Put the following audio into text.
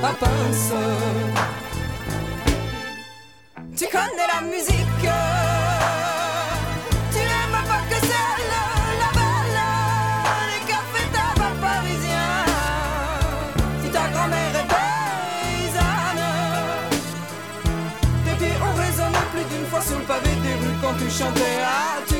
à pince. Tu connais la musique, tu n'aimes pas que celle, la belle, les cafés tabac parisiens. Si ta grand-mère est paysanne, tes pieds ont résonné plus d'une fois sur le pavé des rues quand tu chantais à